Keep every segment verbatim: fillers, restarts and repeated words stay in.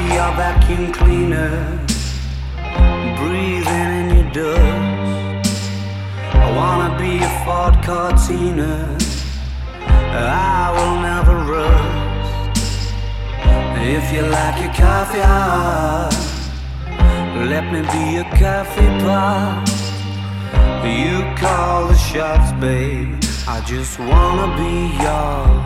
your vacuum cleaner, breathing in your dust. I wanna be a Ford Cortina, I will never rust. If you like your coffee hot, let me be a coffee pot. You call the shots, babe, I just wanna be yours.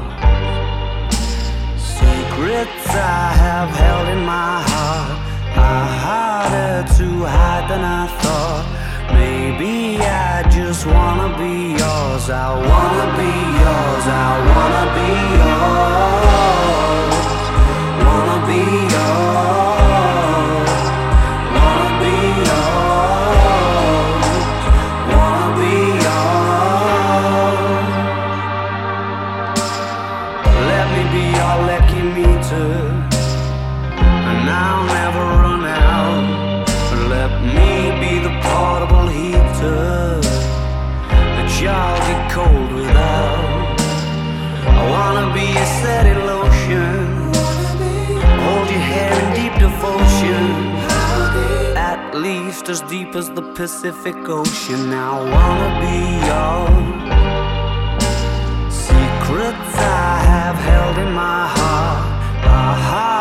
Secrets I have held in my heart are harder to hide than I thought. Maybe I just wanna be yours. I wanna be yours. I wanna be yours. Wanna be yours. Wanna be yours. Wanna be yours. Let me be your lucky meter, and I'll never run out. Let me be the portable heater that y'all get cold without. I wanna be a steady lotion, hold your hair in deep devotion, at least as deep as the Pacific Ocean. I wanna be yours. Secrets I have held in my heart are hard